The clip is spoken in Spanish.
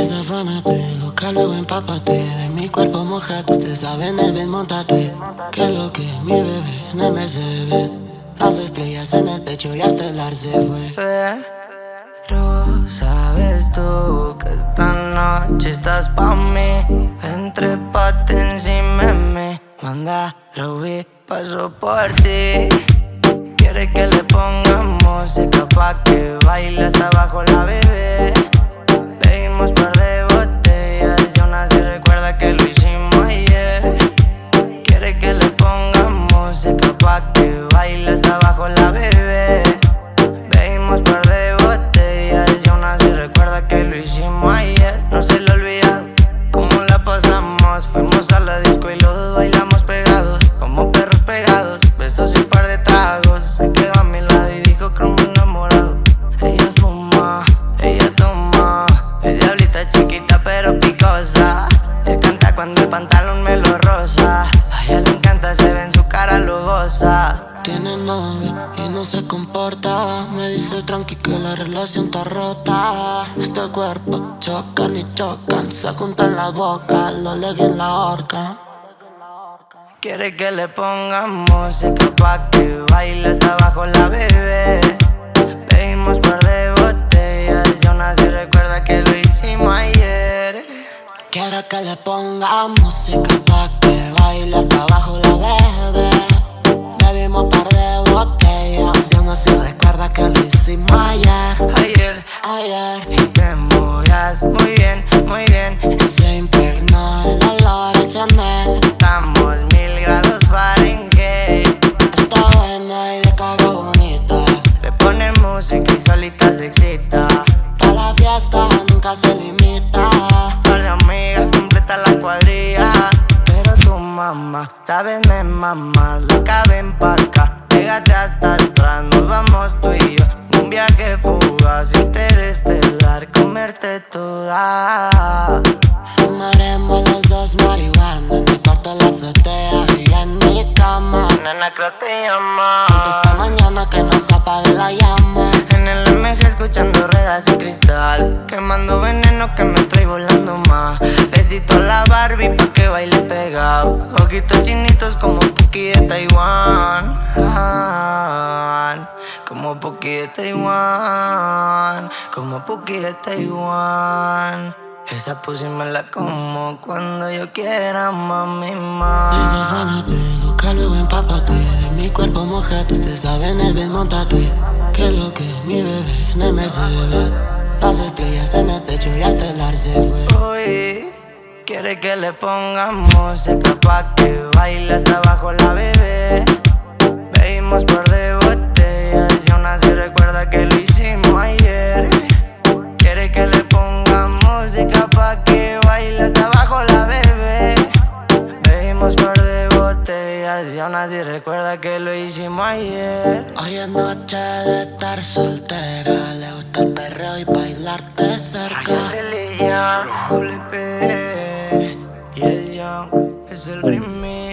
Desafánate, loca, luego empápate. De mi cuerpo mojado, usted sabe en el ven, montate. Que lo que mi bebé en el Mercedes. Las estrellas en el techo y hasta el ar se fue. Pero sabes tú que esta noche estás pa' mí. Entrépate encima de mí. Manda, lo vi, paso por ti. Quiere que le pongamos música pa' que baile hasta abajo la bebé. Bebimos par de botellas y aún así recuerda que lo hicimos ayer. Quiere que le pongamos música pa' que baile hasta abajo la bebé. Bebimos par de botellas y aún así recuerda que lo hicimos ayer. No se le olvida cómo la pasamos. Fuimos a la disco y los dos bailamos pegados, como perros pegados, besos y un par de tragos. Se quedó a mi lado y dijo que me enamorado. Ella fuma, ella toma, es diablita chiquita pero picosa. Él canta cuando el pantalón me lo roza. A ella le encanta, se ve en su cara, lo goza. Tiene novio y no se comporta. Me dice tranqui que la relación está rota. Este cuerpo chocan y chocan, se juntan las bocas, lo legui en la horca. Quiere que le pongamos música pa' que baile hasta abajo la bebé. Bebimos par de botellas y aún así recuerda que lo hicimos ayer. Quiere que le ponga música pa' que baile hasta abajo la bebé. Bebimos par de botellas y aún así recuerda que lo hicimos ayer. Ayer. Y te movías muy bien, muy bien. Se impregnó el olor de Chanel. Estamos 1000 grados Fahrenheit. Está buena y de caga bonita. Le ponen música y solita se excita. Pa' la fiesta nunca se limita. Par de amigas completa la cuadrilla. Pero tu mamá, sabes me mamá. La caben pa' acá, pégate hasta atrás. Nos vamos tú y yo, un viaje fugaz, interestelar, comerte toda. Fumaremos los dos marihuana en mi cuarto, en la azotea y en mi cama. Nena, creo te llama. Juntos esta mañana que no se apague la llama. En el MG escuchando ruedas y cristal, quemando veneno que me trae volando más. Besito a la Barbie pa' que baile pegado. Ojitos chinitos como Puki de Taiwán. Como Puki de Taiwán. Como Puki de Taiwán. Esa pussy me la como cuando yo quiera, mami, Desafánate, loca, luego empápate. De mi cuerpo mojado, usted sabe en el ven, montate. Que lo que mi bebé en el Mercedes. Las estrellas en el techo y hasta el ar se fue. Uy, quiere que le pongamos música pa' que baile hasta abajo la bebé. Bebimos par de botellas y aún así recuerda que lo hicimos ayer. Quiere que le pongamos música pa' que baile hasta abajo la bebé. Bebimos par de botellas y aún así recuerda que lo hicimos ayer. Hoy es noche de estar soltera. Le gusta el perreo y bailarte cerca. Religión, WP y el Young es el remix.